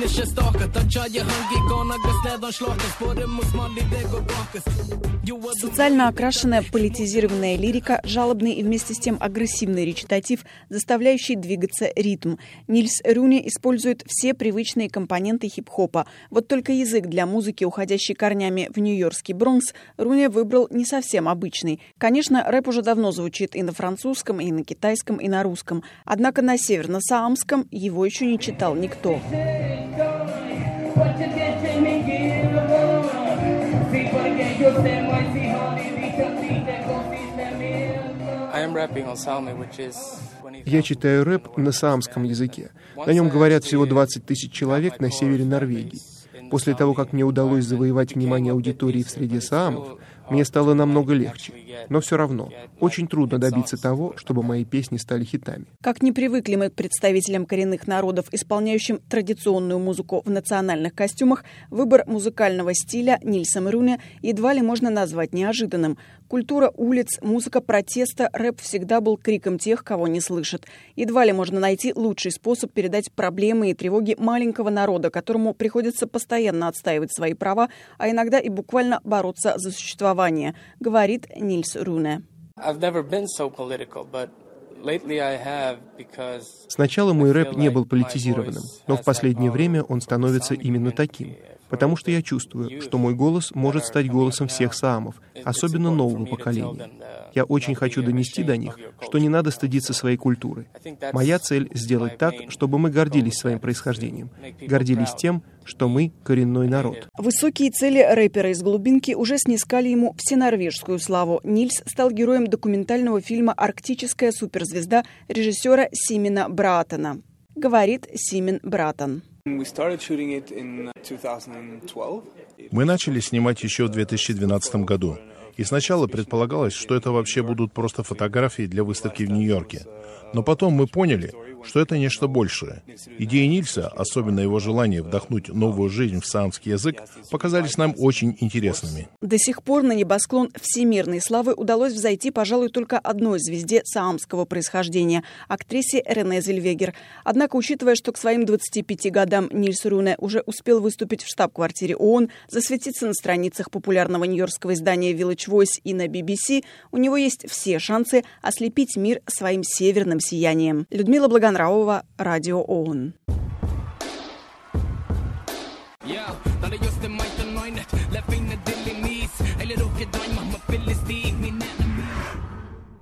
Социально окрашенная политизированная лирика, жалобный и вместе с тем агрессивный речитатив, заставляющий двигаться ритм. Нильс Руне использует все привычные компоненты хип-хопа. Вот только язык для музыки, уходящий корнями в нью-йоркский Бронкс, Руне выбрал не совсем обычный. Конечно, рэп уже давно звучит и на французском, и на китайском, и на русском. Однако на северно-саамском его еще не читал никто. Я читаю рэп на саамском языке. На нем говорят всего 20 тысяч человек на севере Норвегии. После того, как мне удалось завоевать внимание аудитории в среде саамов, мне стало намного легче. Но все равно, очень трудно добиться того, чтобы мои песни стали хитами. Как не привыкли мы к представителям коренных народов, исполняющим традиционную музыку в национальных костюмах, выбор музыкального стиля Нильсом Руне едва ли можно назвать неожиданным. Культура улиц, музыка протеста, рэп всегда был криком тех, кого не слышат. Едва ли можно найти лучший способ передать проблемы и тревоги маленького народа, которому приходится постоянно отстаивать свои права, а иногда и буквально бороться за существование, говорит Нильс Руне. Сначала мой рэп не был политизированным, но в последнее время он становится именно таким. Потому что я чувствую, что мой голос может стать голосом всех саамов, особенно нового поколения. Я очень хочу донести до них, что не надо стыдиться своей культуры. Моя цель — сделать так, чтобы мы гордились своим происхождением, гордились тем, что мы коренной народ. Высокие цели рэпера из глубинки уже снискали ему всенорвежскую славу. Нильс стал героем документального фильма «Арктическая суперзвезда» режиссера Симена Браатена. Говорит Симен Браатен. Мы начали снимать еще в 2012 году. И сначала предполагалось, что это вообще будут просто фотографии для выставки в Нью-Йорке. Но потом мы поняли, что это нечто большее. Идеи Нильса, особенно его желание вдохнуть новую жизнь в саамский язык, показались нам очень интересными. До сих пор на небосклон всемирной славы удалось взойти, пожалуй, только одной звезде саамского происхождения – актрисе Рене Зельвегер. Однако, учитывая, что к своим 25 годам Нильс Руне уже успел выступить в штаб-квартире ООН, засветиться на страницах популярного нью-йоркского издания Village Voice и на BBC, у него есть все шансы ослепить мир своим северным сиянием. Людмила Благонравова, Радио ООН.